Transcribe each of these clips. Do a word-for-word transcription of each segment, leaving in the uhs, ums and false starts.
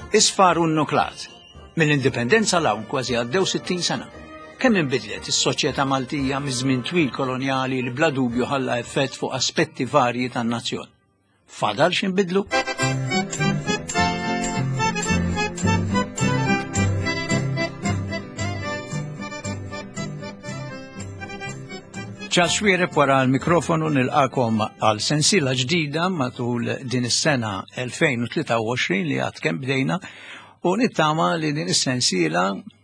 Isfar u nnuklat. Mill-indipendenza l-hawn kważi għaddew sittin sena. Kemm inbidlet is-soċjetà Maltija miż-żmien twil kolonjali li bla dubju ħalla effett fuq aspetti varji tan-nazzjon. Fadal x'inbidlu? Ċas xwiereb wara l-mikrofonu nilqakom għal sensiela ġdida matul din is-sena elfejn u tlieta u għoxrin li għad kemm bdejna u nittama li din is-sensiela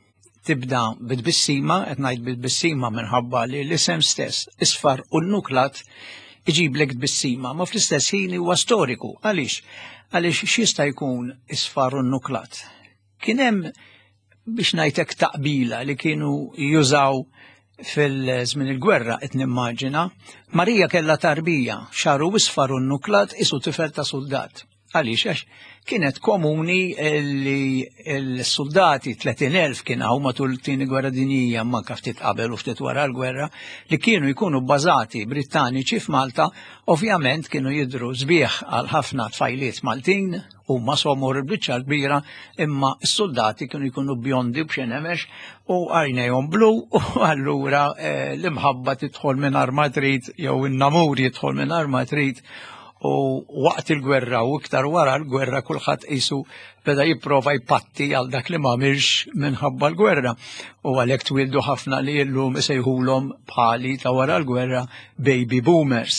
tibda bid-bissima, qed ngħid bid-bissima minħabba li l-isem stess Isfar u nnuklat iġiblek bissima, ma fl-istess ħin huwa storiku. Għaliex? Għaliex x'jista' jkun Isfar u nnuklat? Kien hemm biex ngħidlek taqbila li kienu jużaw fil-żmien il-gwerra qed nimmaġina, Marija kellha tarbija xaru isfar u nnuklat isu tifel ta' soldat. Għaliex għax kienet komuni li l-soldati tletin elf kien hawn matul it-tieni gwerra dinjija manka ftit qabel u ftit wara l-gwerra li kienu jkunu bbażati Brittaniċi f'Malta, ovvjament kienu jidhru sbieħ għal ħafna tfajliet Maltin u ma somor il-biċċa kbira, imma s-soldati kienu jkunu bjondi b'xenemex u għajnejhom blu u allura l-imħabba tidħol mingħajr ma trid jew in-namur jidħol mingħajr ma trid. U waqt il-gwerra u iktar wara l-gwerra kulħadd qisu beda jipprova jpatti għal dak li m'għamilx minħabba l-gwerra. U għalhekk twildu ħafna li llum isejħulhom bħali ta' wara l-gwerra baby boomers.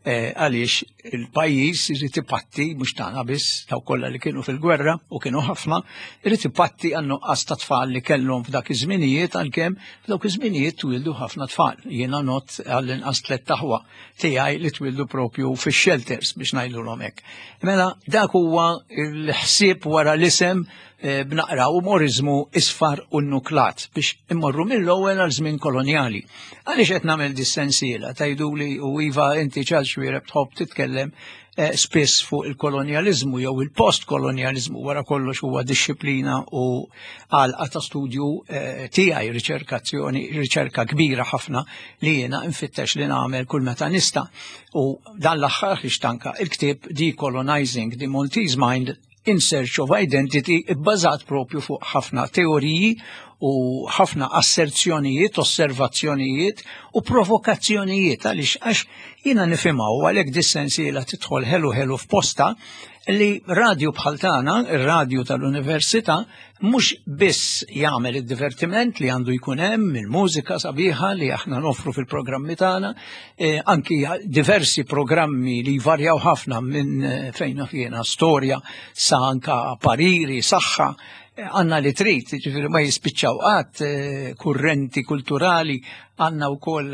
Għaliex il-pajjiż irid ipatti mhux tagħna biss taw kollha li kienu fil-gwerra u kienu ħafna, irid ipatti għan-nuqqas ta' tfal li kellhom f'dak iż-żminijiet għalkemm f'dawk iż-żminijiet twildu ħafna tfal. Jiena not għall-inqas tliet taħwa tiegħi li twildu propju fix-shelters biex ngħidulhom hekk. Mela dak huwa l-ħsieb wara l-isem b'naqra umorizmu Isfar u nnuklat biex immorru mill-ewwel għal żmien kolonjali. Għaliex qed nagħmel dis-sensiela tgħiduli u iva inti ċal xwiereb tħobb titkellem spiss fuq il-kolonjaliżmu jew il-postkolonjaliżmu wara kollox huwa dixxilpina u għalqa ta' studju tiegħi riċerkazzjoni riċerka kbira ħafna li jiena nfittex li nagħmel kull meta nista'. U dan l-aħħar ħriġtanka il-ktieb Decolonizing the Maltese Mind in Search of Identity bbażat propju fuq ħafna teoriji u ħafna asserzjonijiet, osservazzjonijiet u provokazzjonijiet għaliex għax jiena nifhimgħu għalhekk dis-sensiela tidħol ħelu ħelu f'posta li radju bħal tagħna, ir-radju tal-Università, mhux biss jagħmel id-divertiment li għandu jkun hemm il-mużika sabiħa li aħna nofru fil-programmi tagħna, eh, anki diversi programmi li jvarjaw ħafna minn fejn jiena storja sa anka pariri, saħħa, għanna li trid, ġifieri ma jispiċċaw qatt kurrenti kulturali, għandna wkoll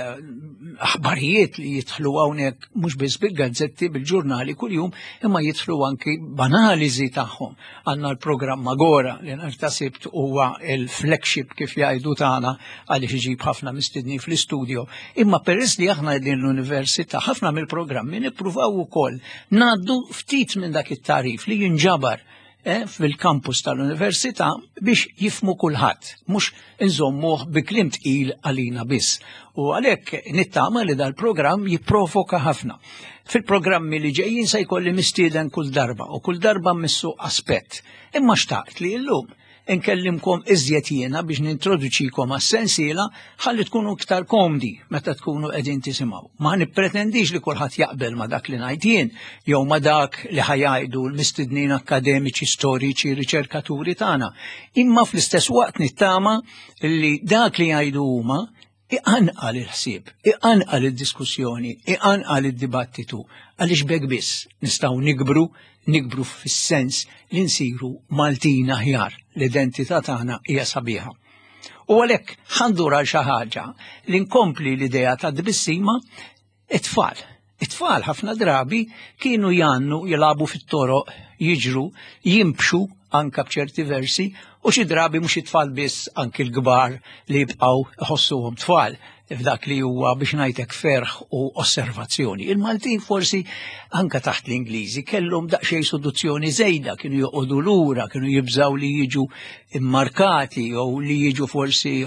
aħbarijiet li jidħlu hawnhekk mhux biss bil-gazzetti bil-ġurnali kuljum, imma jidħlu anki b'analiżi tagħhom. Għandna l-programm Agora li nartasibt huwa il-flagship kif jgħidu tagħna għaliex iġib ħafna mistednin fl-istudio. Imma peress li aħna din l-università ħafna mill-programmi nippruvaw ukoll ngħaddu ftit minn dak it-tarif li jinġabar fil-kampus tal-Università biex jifmu kulħadd, mhux inżommuh bi kliem tqil għalina biss. U għalhekk nittama li dal-programm jipprovoka ħafna. Fil-programmi li ġejjin se jkolli mistieden kull darba u kull darba missu aspett. Imma xtaqt li llum inkellimkom iżjed jiena biex nintroduċikom għas-sensiela ħalli tkunu iktar komdi meta tkunu qegħdin tisimgħu. Ma nippretendix li kulħadd jaqbel ma dak li ngħid jien jew ma dak li ħajajdu l-mistednin akademiċi, storiċi, riċerkaturi tagħna. Imma fl-istess waqt nittama li dak li jgħidu huma iqanqal il-ħsieb, iqanqal id-diskussjoni, iqanqal id-dibattitu għaliex b'hekk biss nistgħu nikbru nikbru fis-sens li nsiru Maltin aħjar, l-identità tagħna hija sabiħa. U għalhekk ħandur għal xi ħaġa li nkompli l-idea ta' dbissima it-tfal. It-tfal ħafna drabi kienu jannu jilagħbu fit-toroq, jiġru, jimbxu anke b'ċerti versi u xi drabi mhux it-tfal biss anke l-kbar li jibqgħu iħossuhom tfal f'dak li huwa biex ngħidlek ferħ u osservazzjoni. Il-Maltin forsi anke taħt l-Ingliżi kellhom daqsxejn seduzzjoni żejda, kienu joqogħdu lura, kienu jibżgħu li jiġu immarkati jew li jiġu forsi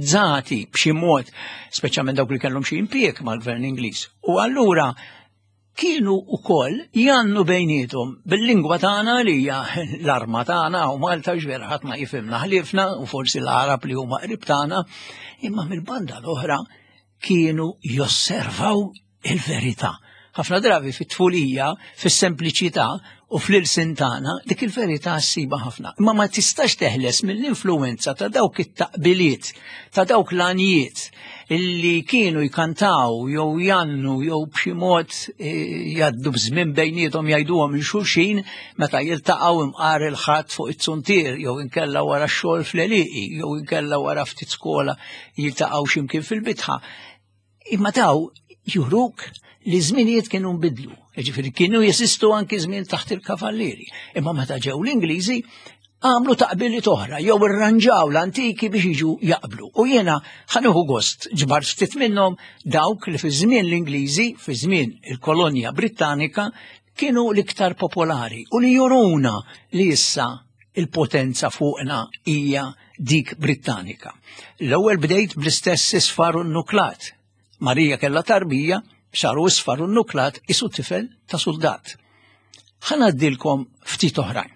punizzati b'xi mod, speċjalment dawk li kellhom xi impjieg mal-Gvern Ingliż. U allura kienu wkoll jannu bejnietom bil-lingwa tagħna li hija l-arma tagħna u Malta ġvera ħadd ma jifhimna ħliefna u forsi l-Arab li huma qrib tagħna, imma mill-banda l-oħra kienu josservaw il-verità. Ħafna drabi fit-tfulija, fis-sempliċità u fl-ilsin tagħna dik il-verità ssiba ħafna. Imma ma tistax teħles mill-influwenza ta' dawk it-taqbiliet, ta' dawk l-anijiet illi kienu jkantaw jew jannu jew b'xi mod jgħaddu bżmien bejniethom jgħiduhom il xulxin meta jiltaqgħu imqar il-ħadd fuq it-suntier jew inkella wara x-xogħol fl-għelieqi jew inkella wara ftit skola jiltaqgħu x'imkien fil-bitħa. Imma daw juruk li żminijiet kienu nbidlu, jiġifieri kienu jesistu anki żmien taħt il-kavallieri. Imma meta ġew l-Ingliżi għamlu taqbiliet oħra, jew irranġaw l-antiki biex jiġu jaqblu. U jiena ħanieħu gost ġbart ftit minnhom dawk li fi żmien l-Ingliżi, fi żmien il-kolonja Brittanika, kienu l-iktar popolari u li juruna li issa il-potenza fuqna hija dik Brittanika. L-ewwel bdejt bl-istess isfar u nnuklat. Marija kellha tarbija, saru isfar u nnuklat isu tifel ta' soldat. Ħanaddilkom ftit oħrajn.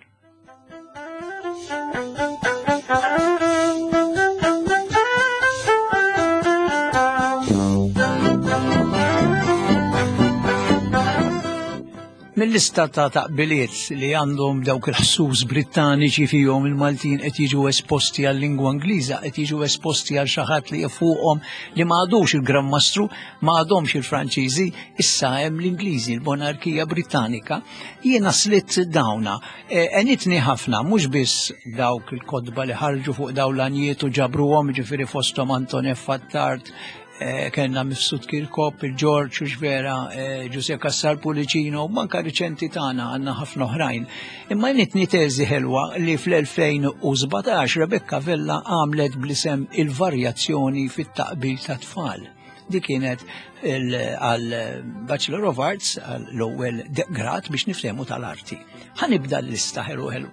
Mill-lista ta' taqbiliet li għandhom dawk il-ħsus Brittaniċi fihom il-Maltin qed jiġu esposti għal-lingwa Ingliża, qed jiġu esposti għal xi ħadd li fuqhom li m'għadux il-Grammastru, m'għadhomx il-Franċiżi, issa hemm l-Ingliżi, l-Monarkija Brittanika. Jiena slitt dawna, għenitni ħafna, mhux biss dawk il-kodba li ħarġu fuq dawn l-anijiet u ġabruhom, ġifieri fosthom Anton F. Attard, kellna Mifsud Kirkop, il-George u ġvera, Giuseppe Cassar Pulicino, u manka riċenti tagħna għandna ħafna oħrajn. Imma nitni teżi ħelwa li fl-elfejn u sbatax Rebecca Vella għamlet blisem il-varjazzjoni fit-taqbil ta' tfal. Di kienet għal Bachelor of Arts, l-ewwel grad biex nifhemu tal-arti. Ħanibda l-lista ħelu ħelu.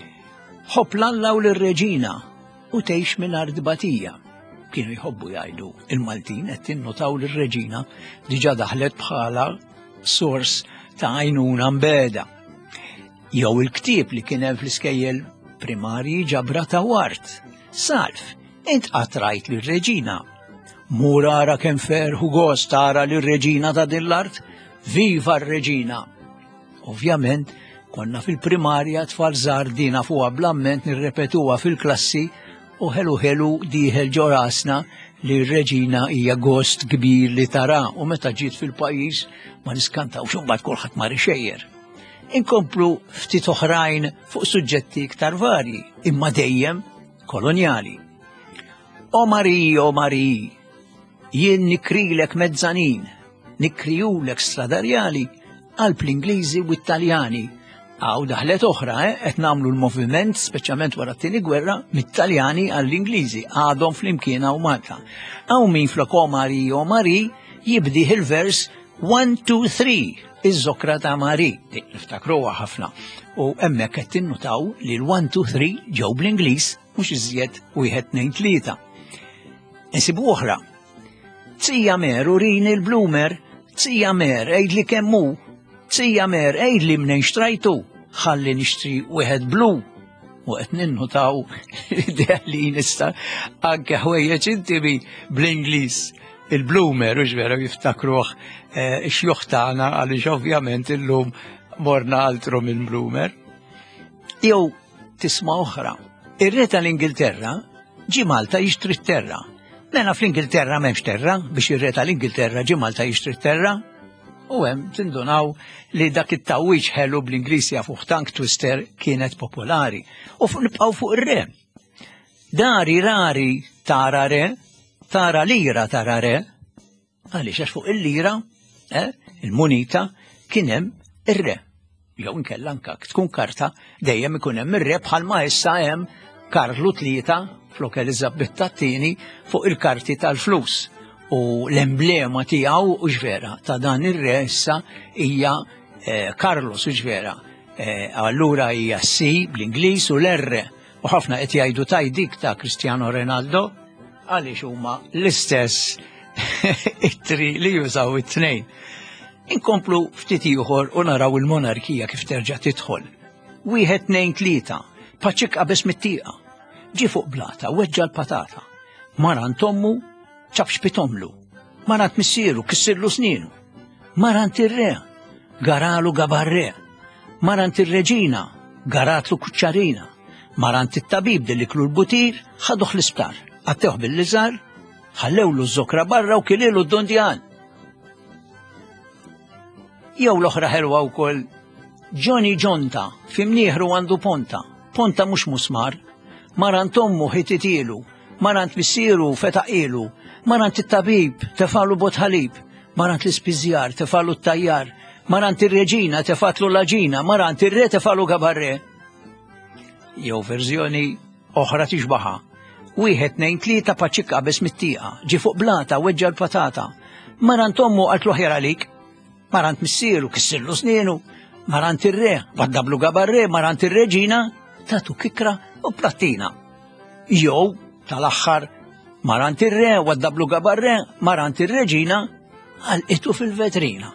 Ħoplallaw lir-Reġina u tgħix mingħajr batija. Kienu jħobbu jgħidu il-Maltin qed tinnotaw lir-Reġina diġà daħlet bħala sors ta' għajnuna mbeda. Jew il-ktieb li kien hemm fl-iskejjel primarji ġabra ta' wart. Salf, int qatrajt lir-Reġina. Mur ara kemm ferħu gost tara lir-Reġina ta' din l-art, viva r-Reġina! Ovvjament, konna fil-primarja tfal żgħar dina fuqha blamment nirrepetuha fil-klassi u ħelu ħelu diħel ġorasna li r-Reġina hija gost kbir li tara u meta ġiet fil-pajjiż ma niskantawx imbagħad kulħadd mar ixejjer. Inkomplu ftit oħrajn fuq suġġetti iktar varji, imma dejjem kolonjali. O Mariji, o Mariji, jien nikrilek mezzanin, nikrijulek stradarjali, qalb l-Ingliżi u Italjani. Għaw daħlet oħra, qed nagħmlu l-moviment, speċjalment wara t-tieni gwerra, mit-Taljani għall-Ingliżi, għadhom flimkien hawn Malta. Hawn min flok o Mari o Mari jibdih il-vers one two three, iż-żokra ta' Mari, dik niftakruha ħafna. U hemmhekk qed tinnutaw li l-one two three ġew bl-Ingliż mhux iżjed wieħed tnejn tlieta. Insibu oħra. Tsija mer urini l-blumer, tsija mer għejdli kemm hu, tsija mer għejdli mnejn xtrajtu. Ħalli nixtri wieħed blu u qed ninnutaw l-idea li nista' anke ħwejjeġ intibi bl-Ingliż il-bloomer u ġvera jiftakruh x-xjuħ tagħna għaliex ovvjament illum morna altru minn bloomer. Jew tisma' oħra, ir-re tal-Ingilterra ġie Malta jixtri t-terra. Mela fl-Ingilterra m'hemmx terra biex ir-re tal-Ingilterra ġie Malta jixtri t-terra. U hemm tindunaw li dak it-tawwiġ ħelu bl-Ingliż jafuh tank twister kienet popolari. U nibqgħu fuq ir-re. Dari rari tara re, tara lira tara re, għaliex għax fuq il-lira, eh, il-munita, kien hemm ir-re. Jew inkella anke tkun karta dejjem ikun hemm ir-re bħalma issa hemm Karlu tlieta flok Eliżabetta t-tieni fuq il-karti tal-flus. U l-emblema tiegħu u ġvera ta' dan ir-re issa hija Carlos u ġvera. Allura hija C bl-Ingliż u l-R. U ħafna qed jgħidu tajdik ta' Cristiano Ronaldo għaliex huma l-istess it-tri li jużaw it-tnejn. Inkomplu ftit ieħor u naraw il-monarkija kif terġa' tidħol. Wieħed nejn tlieta, paċik qabeż mit-tieqa. Ġi fuq blata, weġġa l-patata. Marant ommu ċabxpitomlu. Marant missieru kissirlu snienu. Marant ir-re, garalu gabarre. Marant ir-reġina, garatlu kuċċarina. Marant it-tabib deliklu l-butir, ħaduh l-isptar. Għattewħ bil-liżar, ħallewlu z-zokra barra u kililu d-dondjan. Jew l-oħra ħelwa wkoll Johnny Ġonta, fimnieħru għandu ponta. Ponta mhux musmar. Marant ommu ħititielu, marant missieru fetaqielu, marant it-tabib tefalu botħalib, marant l-ispiżjar tefalu t-tajjar, marant ir-reġina tefatlu laġina, marant ir-re tefalu gabarre. Jew verżjoni oħra tixbaħa. Wieħed nejn tlieta paċik qabeż mit-tieqa, ġi fuq blata weġġa l-patata. Marant ommu qaltlu ħjar għalik, marant missieru kissirlu snienu, marant ir-re waddablu gabarre, marant ir-reġina tatu kikra u plattina. Jew tal-aħħar marant ir-re waddablu gabarre, marant ir-reġina għalqitu fil-vetrina.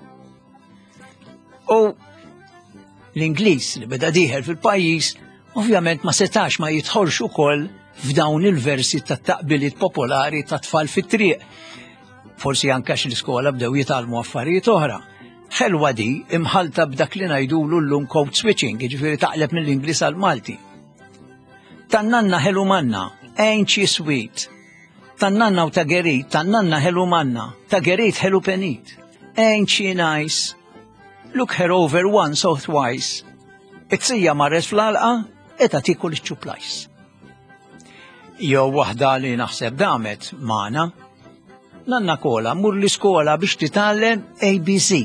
U l-Ingliż li beda dieħel fil-pajjiż ovvjament ma setax ma jidħolx ukoll f'dawn il-versi tat-taqbiliet popolari ta' tfal fit-triq. Forsi anke l-iskola bdew jitalmu affarijiet oħra. Ħelwa di imħalta b'dak li ngħidulu llum code switching, jiġifieri taqleb mill-Ingliż għal Malti. Tannanna ħelu manna, ain't she sweet. Tannanna u ta' gerit, tannanna ħelu manna, ta' gerit ħelu penit. Ain't she nice. Look her over once or twice. It-sija marret fl-alqa, eta tikul iċ-ċuplajs. Jew waħda li naħseb damet magħna. Nanna kola mur l-iskola biex titgħallem A B C.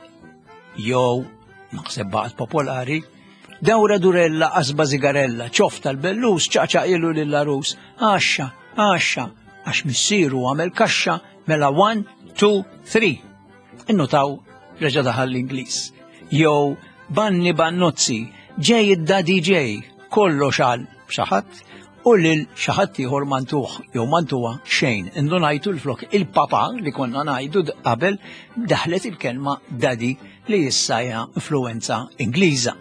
Jew naħseb baqgħet popolari. Dawra durella qasba zigarella, ċof tal-bellus ċaċa ilu lill-arus. Għaxxa, għaxxa, għax missieru għamel kaxxa mela one, two, three. Innutaw reġa' daħal l-Ingliż. Jew banni bannozzi, ġej id-dadi ġej, kollox għal xaħat u lil xaħat ieħor mantuħ jew mantuha xejn. Indunajtu l-flok il-papa li konna ngħidu qabel daħlet il-kelma dadi li issa hija influenza Ingliża.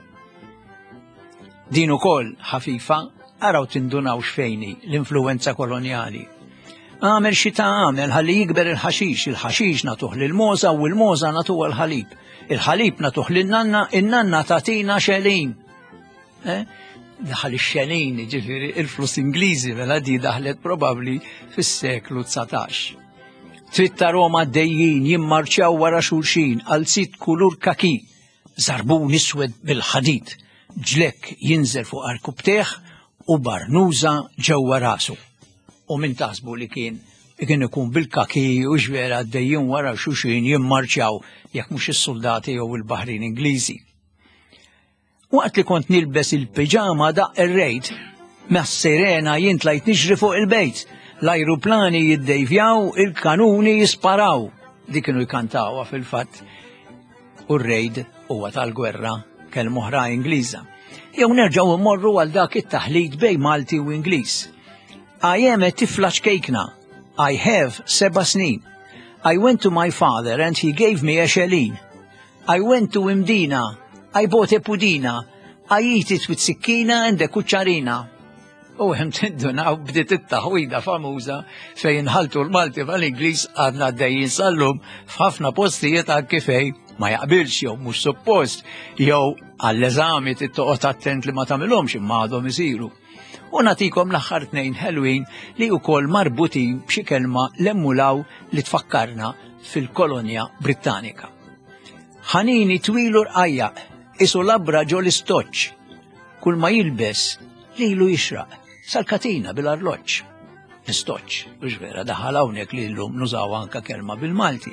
Din ukoll ħafifa araw tindunaw x'fejni l-influenza kolonjali. Għamel xi ta' għamel ħalli jikber il-ħaxix, il-ħaxix natuħ lil-moża u l-moża natuħ il-ħalib. Il-ħalib natuħ lin-nanna, in-nanna tatina xelin. Eh? Daħal ix-xelin, ġifieri il-flus Ingliżi mela di daħlet probabbli fis-seklu tsatax. Tritta Roma dejjin jimmarċjaw wara xulxin għal sit kulur kaki, żarbun iswed bil-ħadid, ġlek jinżel fuq arku bteħ u barnuża ġewwa rasu. U min taħsbu li kien kien ikun bil-kaki u ġvera għaddejjin wara xulxin jimmarċjaw jekk mhux is-soldati jew il-baħrin Ingliżi. Waqt li kont nilbes il-piġama daq ir-rejd, mas-sirena jien tlajt niġri fuq il-bejt, l-ajruplani jiddejvjaw, il-kanuni jisparaw. Dik kienu jkantawha fil-fatt. U r-rejd huwa tal-gwerra kelma oħra Ingliża. Jew nerġgħu immorru għal dak it-taħlid bejn Malti u Ingliż. I am a tifla xkejkna. I have seba' snin. I went to my father and he gave me a xelin. I went to Imdina. I bought a pudina. I eat it with sikkina and a kuċċarina. U hemm tindunaw bdiet it-taħwida famuża fejn ħaltu l-Malti mal-Ingliż għadna għaddejjin sal-lum f'ħafna postijiet anke fejn ma jaqbilx jew mhux suppost jew għall-eżami tittoqgħod attent li ma tagħmilhomx imma għadhom isiru. U nagħtikom l-aħħar tnejn ħelwin li wkoll marbutin b'xi kelma l-emmulaw li tfakkarna fil-kolonja Brittanika. Ħanini twilu rqajjaq, isu labra ġol istoċċ, kull ma jilbes lilu jixraq sal-katina bil-arloġġ. Istoċċ, mhux vera daħal hawnhekk li llum nużaw anke kelma bil-Malti.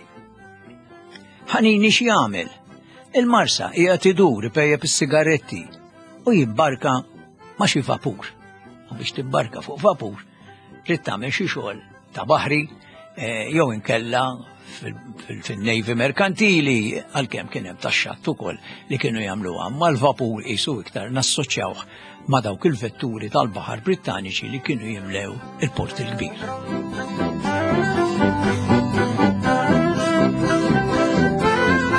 Ħanini x'jagħmel? Il-marsa hija tidur ipejjeb is-sigaretti u jibbarka ma' xi vapur. U biex tibbarka fuq vapur trid tagħmel xi xogħol ta' baħri jew inkella fil-nejvi merkantili għalkemm kien hemm tax-xatt ukoll li kienu jagħmluha, ma l-vapur qisu iktar nassoċjawh ma' dawk il-vetturi tal-baħar Brittaniċi li kienu jimlew il-port il-kbir.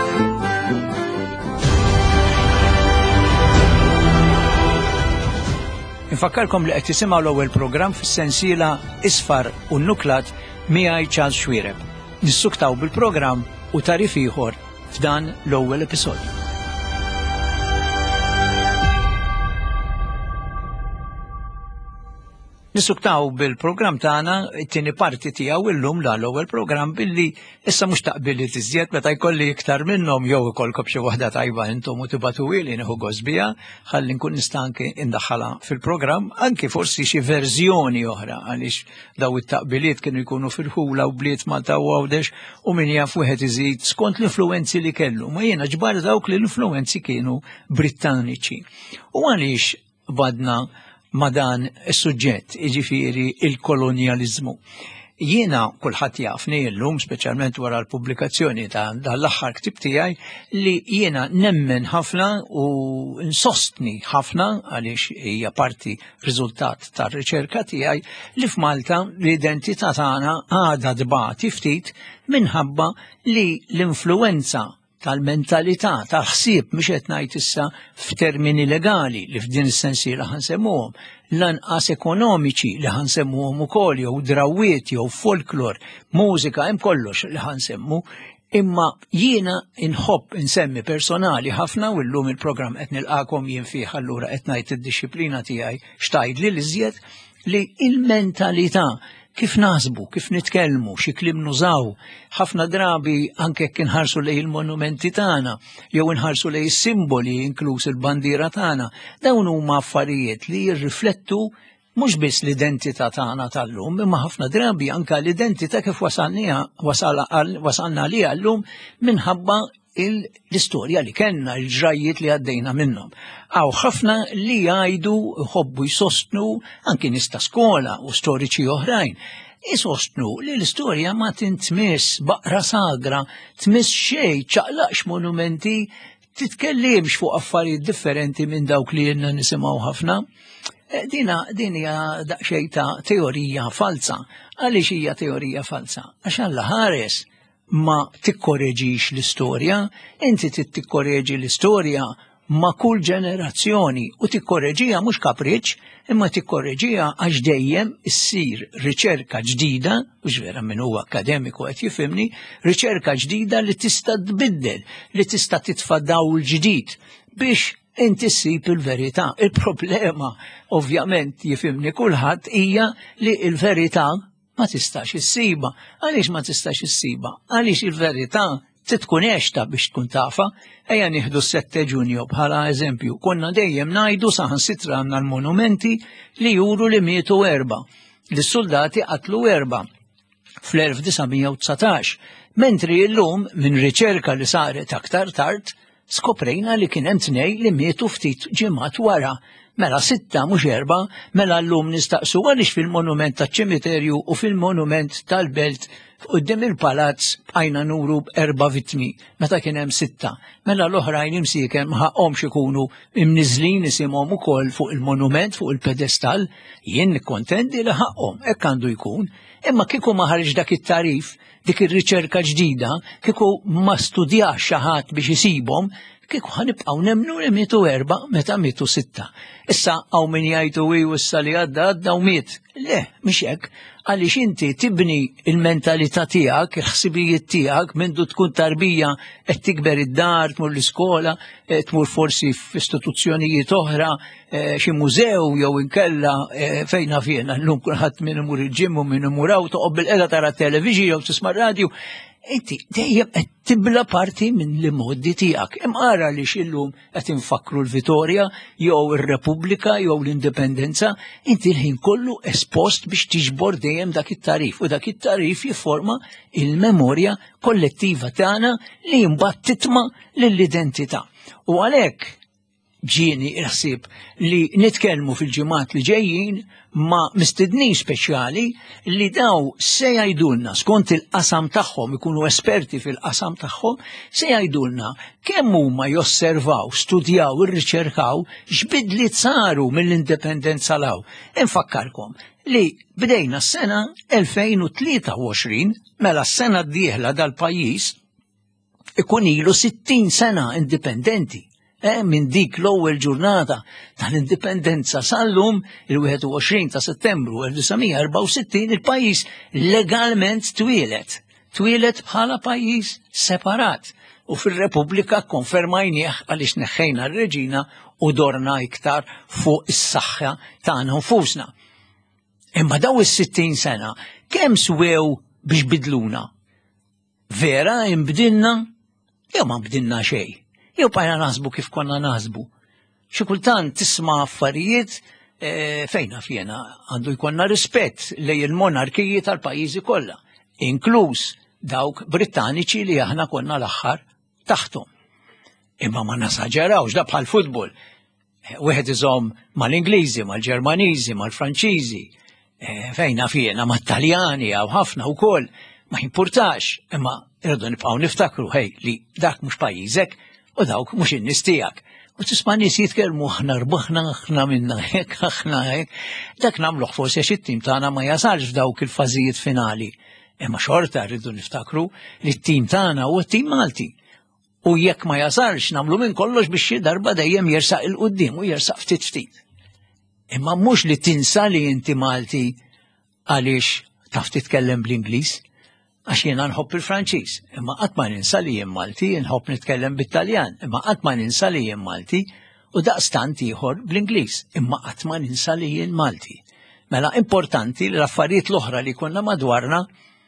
Infakkarkom li qed tisimgħu l-ewwel programm fis-sensiela Isfar u Nnuklat miegħi Charles Xwiereb. Nissuktaw bil-programm u tarif ieħor f'dan l-ewwel episodju. Nissuktaw bil-programm tagħna it-tieni parti tiegħu illum l-ewwel programm billi issa mhux taqbili tiżjed meta jkolli iktar minnhom jew ikollkom xi waħda tajba intom u tibatu ili nieħu gost biha ħalli nkun nista' anke indaħħalha fil-programm anke forsi xi verżjoni oħra għaliex daw it-taqbiliet kienu jkunu fil-ħula u bliet Malta u Għawdex u min jaf wieħed iżid skont l-influwenzi li kellu. Ma jiena ġbar dawk li l-influwenzi kienu Brittaniċi. U għaliex badna ma dan is-suġġett, jiġifieri il-kolonjaliżmu. Jiena kulħadd jafni llum speċjalment wara l-pubblikazzjoni ta' dal-aħħar ktib tiegħi li jiena nemmen ħafna u nsostni ħafna għaliex hija parti riżultat tar-riċerka tiegħi li f'Malta l-identità tagħna għadha dbagħti ftit minħabba li l-influwenza tal-mentalità, tal-ħsieb mhux qed ngħid issa f'termini legali li f'din is-sensiela ħansemmuhom, lanqas ekonomiċi li ħansemmuhom ukoll jew drawwiet jew folklor, mużika hemm kollox li ħansemmu, imma jiena inħobb insemmi personali ħafna u llum il-programm qed nilqakom jien fih allura qed ngħid id-dixxiplina tiegħi xtajdli li iżjed li il-mentalità kif naħsbu, kif nitkellmu, xi kliem nużaw, ħafna drabi anke jekk inħarsu lejn il-monumenti tagħna, jew inħarsu lejn is-simboli inkluż il-bandiera tagħna, dawn huma affarijiet li jirriflettu mhux biss l-identità tagħna tal-lum, imma ħafna drabi anke l-identità kif wasalniha wasalna għaliha llum minħabba l-istorja li kellna, il-ġrajiet li għaddejna minnhom. Għaw ħafna li jgħidu jħobbu jsostnu anki nista' skola u storiċi oħrajn. Isostnu li l-istorja ma tintmiss baqra sagra, tmiss xejn, ċaqlaqx monumenti, titkellimx fuq affarijiet differenti minn dawk li jenna nisimgħu ħafna. Dina din hija daqsxejn ta' teorija falsa. Għaliex hija teorija falsa? Għax Alla ħares ma tikkoreġix l-istorja, inti tikkoreġi l-istorja ma kull ġenerazzjoni u tikkoreġija mhux kapriċ, imma tikkoreġija għax dejjem issir riċerka ġdida, mhux vera min huwa akademiku qed jifhimni, riċerka ġdida li tista' tbiddel, li tista' titfa' dawl ġdid biex inti ssib il-verità. Il-problema ovvjament jifhimni kulħadd hija li l-verità ma tistax issiba. Għaliex ma tistax issiba? Għaliex il-verità titkun għexta biex tkun tafa. Ejja nieħdu s-sette Ġunju bħala eżempju. Konna dejjem ngħidu saħansitra għandna l-monumenti li juru li mietu erba'. Li s-soldati qatlu erba' fl-elf tisa' tsatax. Mentri llum minn riċerka li saret aktar tard skoprejna li kien hemm tnejn li mietu ftit ġimgħat wara. Mela sitta mhux erba', mela llum nistaqsu għaliex fil-monument taċ-ċimiterju u fil-monument tal-Belt quddiem il-palazz bqajna nuru b'erba' vittmi meta kien hemm sitta. Mela l-oħrajn imsiekem ħaqhomx ikunu imniżlin isimhom ukoll fuq il-monument fuq il-pedestal, jien nikkontendi li ħaqhom hekk għandu jkun, imma kieku ma ħareġ dak it-tarif, dik ir-riċerka ġdida, kieku ma studjax xi ħadd biex isibhom, kieku ħanibqgħu nemmnu li mietu erba' meta mietu sitta. Issa hawn min jgħidu wi issa li għadda għadda u miet. Le, mhix hekk, għaliex inti tibni il-mentalità tiegħek, il-ħsibijiet tiegħek mindu tkun tarbija qed tikber id-dar, tmur l-iskola, tmur forsi f'istituzzjonijiet oħra, xi mużew jew inkella fejna fjena llum kulħadd min imur il-ġim u min imur hawn toqgħod bil-qiegħda tara t-televiġi jew tisma' radju. Inti dejjem qed tibla parti minn l-modi tiegħek. Imqara li xillum qed infakru l-Vitorja jew ir-Repubblika jew l-Indipendenza, inti l-ħin kollu espost biex tiġbor dejjem dak it-tarif u dak it-tarif jifforma il-memorja kollettiva tagħna li mbagħad titma' lill-identità. U għalhekk ġieni il-ħsieb li nitkellmu fil-ġimgħat li ġejjin ma' mistednin speċjali li daw se jgħidulna skont il-qasam tagħhom, ikunu esperti fil-qasam tagħhom, se jgħidulna kemm huma josservaw, studjaw, irriċerkaw x'bidliet saru mill-indipendenza law. Infakkarkom li bdejna s-sena elfejn u tlieta u għoxrin, mela s-sena d-dieħla dal-pajjiż ikun ilu sittin sena indipendenti. Eh, minn dik l-ewwel ġurnata tal-indipendenza sal-lum il-wieħed u għoxrin ta' Settembru elf tisa' erba' u sittin il-pajjiż legalment twielet. Twielet bħala pajjiż separat. U fir-Repubblika konfermajnieh għaliex neħħejna r-reġina u dorna iktar fuq is-saħħa tagħna nfusna. Imma daw is-sittin sena kemm swew biex bidluna? Vera imbdilna jew ma bdilna xejn. Jew bajna naħsbu kif konna naħsbu. Xi kultant tisma' affarijiet e, fejna fjena għandu jkollna rispett lejn il-monarkiji tal-pajjiżi kollha, inkluż dawk Brittaniċi li aħna konna l-aħħar taħtom. Imma ma nasaġerawx da bħal futbol. Wieħed iżomm mal-Ingliżi, mal-Ġermaniżi, mal-Franċiżi, e, fejna fjena mat-Taljani għaw ħafna wkoll. Ma jimpurtax, imma irridu nibqgħu niftakru hej li dak mhux pajjiżek u dawk mhux in-nies tiegħek. U tisma' nies jitkellmu aħna rbaħna aħna minna hekk aħna hekk. Dak nagħmluh forsi għax it-tim tagħna ma jasalx f'dawk il-fażijiet finali. Imma xorta rridu niftakru li t-tim tagħna huwa t-tim Malti. U jekk ma jasalx nagħmlu minn kollox biex xi darba dejjem jersaq il quddiem u jersaq ftit ftit. Imma mhux li tinsa li inti Malti għaliex taf titkellem bl-Ingliż. Għax jiena nħobb il-Franċiż, imma qatt ma ninsa li jien Malti, nħobb nitkellem bit-Taljan, imma qatt ma ninsa li jien Malti, u daqstant ieħor bl-Ingliż, imma qatt ma ninsa li jien Malti. Mela importanti li l-affarijiet l-oħra li konna madwarna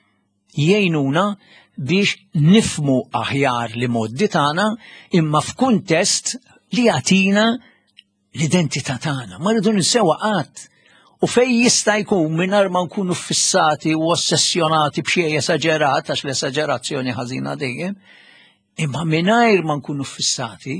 jgħinuna biex nifmu aħjar li moddi tagħna imma f'kuntest li jagħtina l-identità tagħna. Ma rridu ninsewwa qatt. U fej jista' jkun mingħajr ma nkunu fissati u ossessjonati b'xi esaġerat, għax l-esaġerazzjoni ħażina dejjem, imma mingħajr ma nkunu fissati,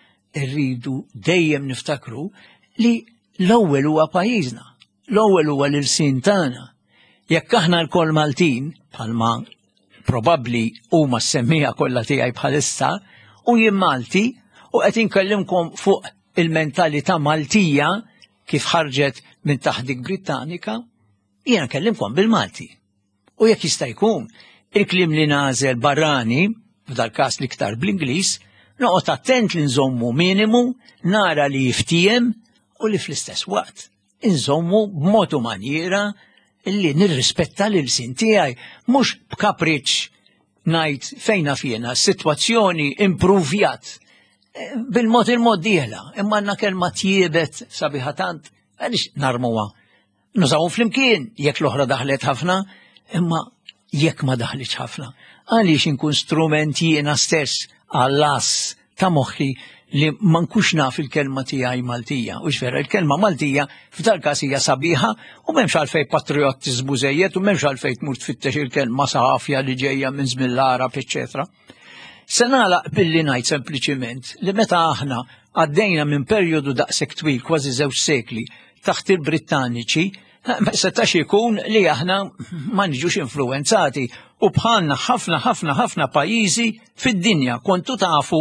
rridu dejjem niftakru li l-ewwel huwa pajjiżna, l-ewwel huwa l-irsin tagħna. Jekk aħna l-kol Maltin, bħalma probabbli huma s-semmija kollha tiegħi bħalissa, u jien Malti, u qed inkellimkom fuq il-mentalità Maltija kif ħarġet minn taħdik Britannika, jiena kellimkom bil-Malti. U jekk jista' jkun il-kliem li nażel barrani, f'dal każ l-iktar bl-Ingliż, noqgħod attent li nżommu minimu, nara li jiftijem u li fl-istess waqt inżommu b'mod u manjera li nirrispetta lil sin tiegħi mhux b'kapriċċ ngħid fejna fjena s-sitwazzjoni impruvjat. Bil-mod il-mod dieħla, imma għandna kelma tjiebet sabiħa tant, għaliex narmuha. Nużawhom flimkien jekk l-oħra daħlet ħafna, imma jekk ma daħlitx ħafna. Għaliex inkun strument jiena stess għall-as ta' moħħi li ma nkux naf il-kelma tiegħi Maltija. U x'vera il-kelma Maltija f'dal każ hija sabiħa u m'hemmx għalfejn patriottiżmu żejjed u m'hemmx għalfejn tmur tfittex il-kelma saħafja li ġejja minn żmien l-Arab, eċċetera. Se nagħlaq billi ngħid sempliċiment li meta aħna għaddejna minn perjodu daqshekk twil kważi żewġ sekli taħt il-Brittaniċi, ma setax ikun li aħna ma niġux influenzati u bħalna ħafna ħafna ħafna pajjiżi fid-dinja kontu tafu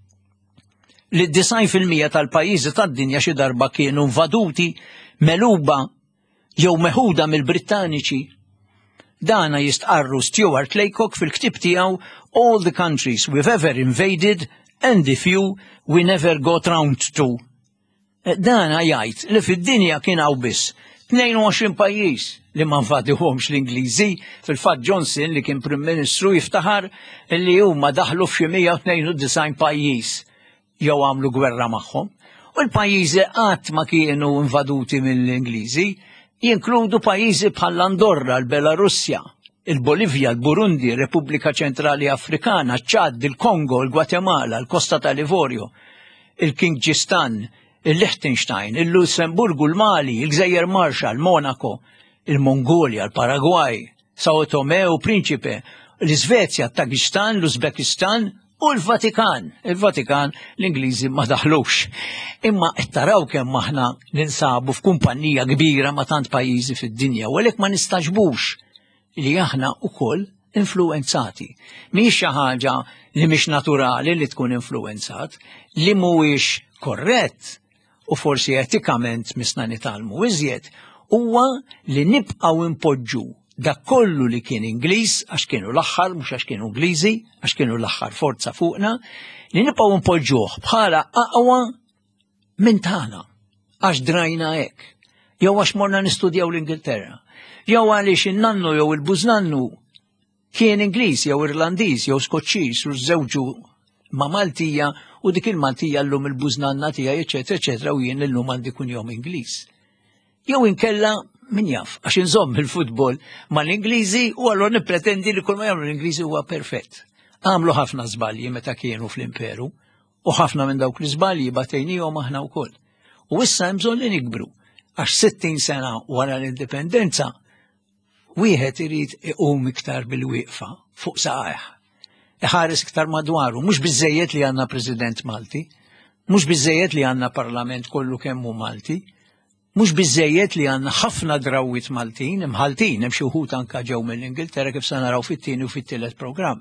li d-design fil-mija tal-pajjiżi tad-dinja xi darba kienu invaduti, meluba jew meħuda mill-Brittaniċi. Dana jistqarru Stuart Laycock fil-ktib tiegħu All the countries we've ever invaded and the few we never got round to. Dana jgħid li fid-dinja kien hawn biss tnejn u għoxrin pajjiż li ma nfadihomx l-Ingliżi, fil-fatt Johnson li kien Prim Ministru jiftaħar li huma daħlu f'xi mija u tnejn u disgħin pajjiż jew għamlu gwerra magħhom. U l-pajjiżi qatt ma kienu invaduti mill-Ingliżi, jinkludu pajjiżi bħall-Andorra, l-Belarusja, il-Bolivja, l-Burundi, Repubblika Ċentrali Afrikana, ċad, il-Kongo, il-Gwatemala, l-Kosta tal-Livorju, il-Kingġistan, il-Liechtenstein, il-Lussemburgu, l-Mali, il-Gżejjer Marshall, Monaco, il-Mongolia, il-Paraguay, Sao Tome u Principe, l-Iżvezja, Tagistan, l-Uzbekistan u l-Vatikan. Il-Vatikan l-Ingliżi ma daħlux. Imma qed taraw kemm aħna ninsabu f'kumpanija kbira ma' tant pajjiżi fid-dinja, u għalhekk ma nistaġbux li aħna wkoll influenzati. Mhix xi ħaġa li mhix naturali li tkun influenzat, li mhuwiex korrett u forsi etikament misna nitalmu iżjed, huwa li nibqgħu impoġġu dak kollu li kien Ingliż għax kienu l-aħħar mhux għax kienu Ingliżi, għax kienu l-aħħar forza fuqna, li nibqgħu npoġġuh bħala aqwa minn tagħna għax drajna hekk. Jew għax morna nistudjaw l-Ingilterra. Jew għaliex in-nannu jew il-bużnannu kien Ingliż jew Irlandiż jew Skoċċiż u żewġu ma' Maltija u dik il-Maltija llum il-bużnanna tiegħi eċetera eċetera u jien illum għandi kunjom Ingliż. Jew inkella min jaf, għax inżomm il-futbol mal-Ingliżi u allura nippretendi li kull ma jagħmlu l-Ingliżi huwa perfett. Għamlu ħafna żbalji meta kienu fl-imperu u ħafna minn dawk l-iżbalji batejnihom aħna wkoll. U issa hemm bżonn li nikbru għax sittin sena wara l-indipendenza wieħed irid iqum iktar bil-wieqfa fuq saqajh. Iħares iktar madwaru, mhux biżżejjed li għandna President Malti, mhux biżżejjed li għandna Parlament kollu kemm hu Malti, mhux biżżejjed li għandna ħafna drawwiet Maltin, imħaltin hemm xi wħud anke ġew mill-Ingilterra kif se naraw fit-tieni u fit-tielet programm.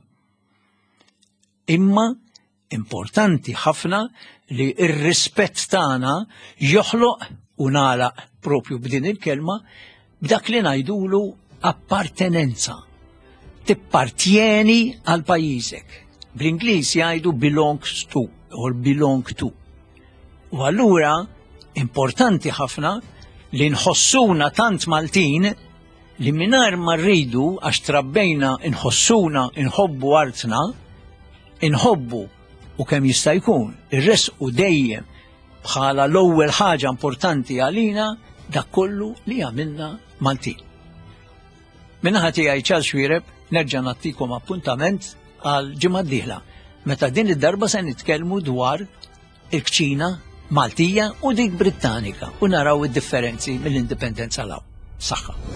Imma importanti ħafna li r-rispett tagħna joħloq u nagħlaq propju b'din il-kelma b'dak li ngħidulu appartenenza. Tippartjeni għal pajjiżek. Bl-Ingliż jgħidu belongs to or belong to. U allura importanti ħafna li nħossuna tant Maltin li mingħajr ma rridu għax trabbejna nħossuna nħobbu artna, inħobbu u kemm jista' jkun irresqu dejjem bħala l-ewwel ħaġa importanti għalina dak kollu li għamilna Maltin. Minnaħa tiegħi Charles Xwiereb nerġa' nagħtikom appuntament għal ġimgħa d-dieħla meta din id-darba se nitkellmu dwar il-kċina Maltija u dik Brittanika u naraw id-differenzi mill-indipendenza law. Saħħa.